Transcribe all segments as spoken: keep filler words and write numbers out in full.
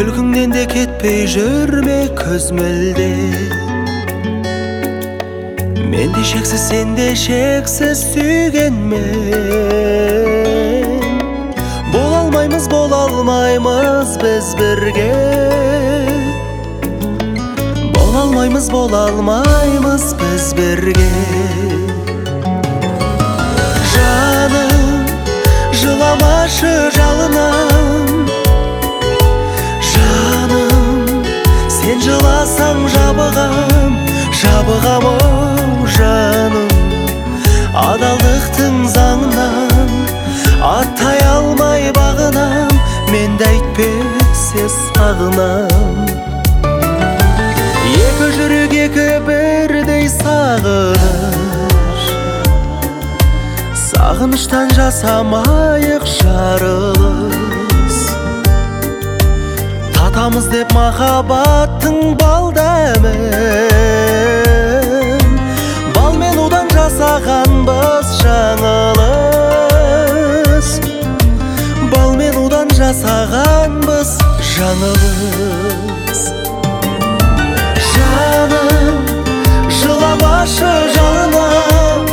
Күлкіңнен де кетпей жүрме көз мөлде. Мен де шексіз, сен де шексіз сүйгенмен. Бола алмаймыз, бола алмаймыз біз бірге. Бола алмаймыз, бола алмаймыз біз бірге. Жаным, жыламашы жалынам. Жаным, сен жыласаң жабығам, жабығам оу жаным. Адалдықтың заңынан аттай алмай бағынам, мен де әйтпесе сағынам. Екі жүрек екі бірдей сағыныш, сағыныштан жасамайық жарылыс. Татамыз деп махаббаттың бал дәмін, бал мен удан жасағанбыз жаңылыс. Бал мен удан жасағанбыз жаңылыс. Жаным, жыламашы жалынам.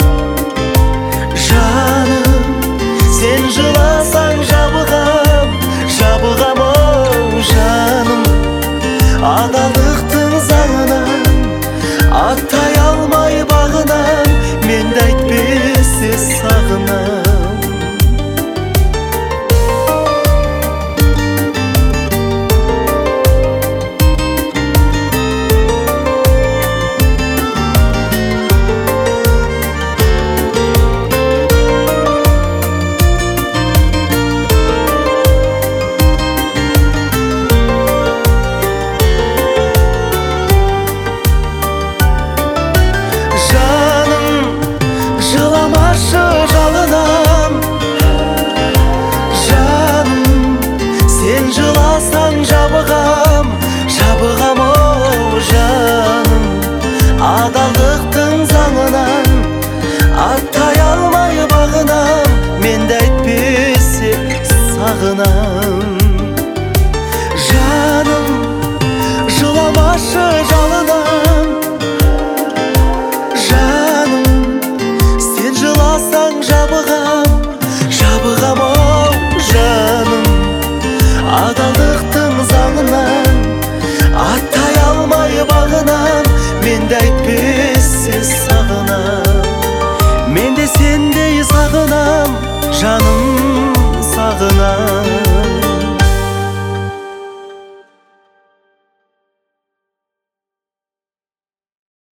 Жаным, сен жыласаң жабығам, жабығам оу жаным. Адалдықтың заңынан аттай алмай бағынам, мен де әйтпесе сағынам. Жалынам, жаным, сен жыласаң жабығам, жабығам оу жаным. Адалдықтың заңынан аттай алмай бағынам, мен де әйтпесе сағынам. Жаным, жыламашы жалынам. Жабығам, жабығам оу жаным. Адалдықтың заңынан аттай алмай бағынам, мен де әйтпесе сағынам. Мен де сендей сағынам, жаным сағынам.